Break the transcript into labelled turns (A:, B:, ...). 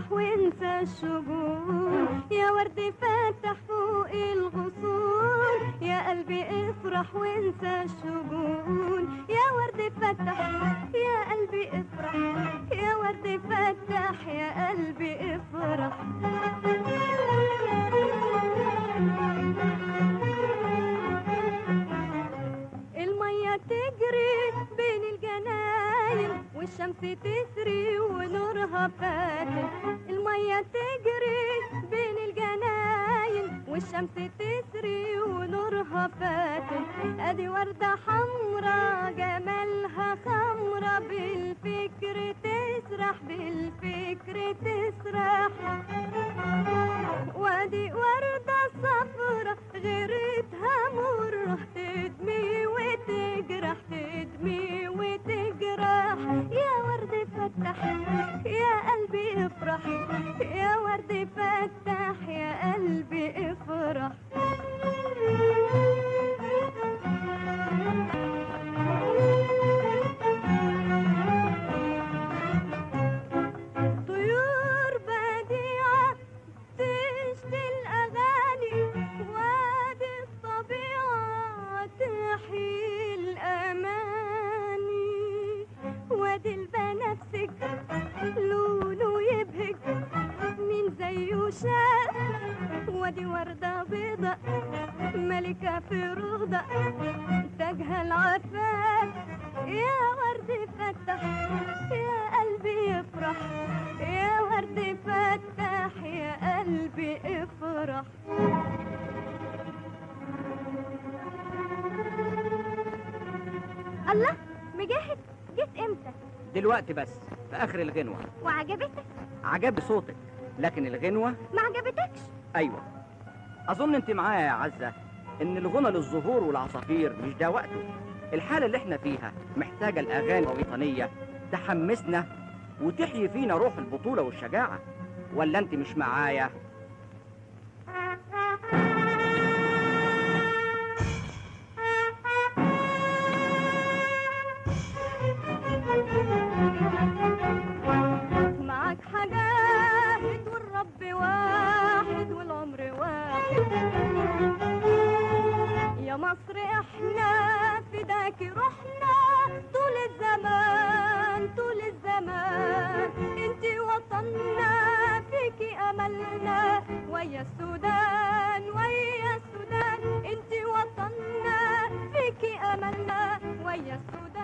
A: افرح وانسى الشجون، يا ورد فتح فوق الغصون، يا قلبي افرح وانسى الشجون، يا ورد فتح يا قلبي افرح، يا ورد فتح يا قلبي افرح. المية تجري بين الجناين والشمس تسري ونورها فاتن، المية تجري بين الجناين والشمس تسري ونورها فاتن، ادي وردة حمرا جمالها خمرة بالفكر تسرح بالفكر تسرح، وادي وردة صفرة غيرتها مرة تدمي وتجرح تدمي وتجرح، يا ورد فتح يا قلبي افرح، يا ورد فتح يا قلبي افرح. طيور بديعة تشتي الأغاني، وادي الطبيعة تحيي الأماني، وادي البنفسج لونه يبهج مين زيه شاف، وادي وردة بيضة ملكة في رغدة تاجها العفاف، يا ورد فتح يا قلبي يفرح، يا ورد فتح يا قلبي افرح. الله، مجاهد جيت امتى؟
B: دلوقتي بس في اخر الغنوة.
A: وعجبتك؟
B: عجبني صوتك، لكن الغنوة
A: ما عجبتكش؟
B: ايوه. اظن انت معايا يا عزة ان الغنى للزهور والعصافير مش ده وقته. الحالة اللي احنا فيها محتاجة الاغاني الوطنية تحمسنا وتحيي فينا روح البطولة والشجاعة، ولا انت مش معايا؟
A: معك حاجات والرب واحد والعمر واحد، يا مصر احنا فداكي روحنا طول الزمان طول الزمان، انتي وطننا فيكي املنا، ويا السودان ويا السودان، انتي وطننا فيكي املنا، ويا السودان.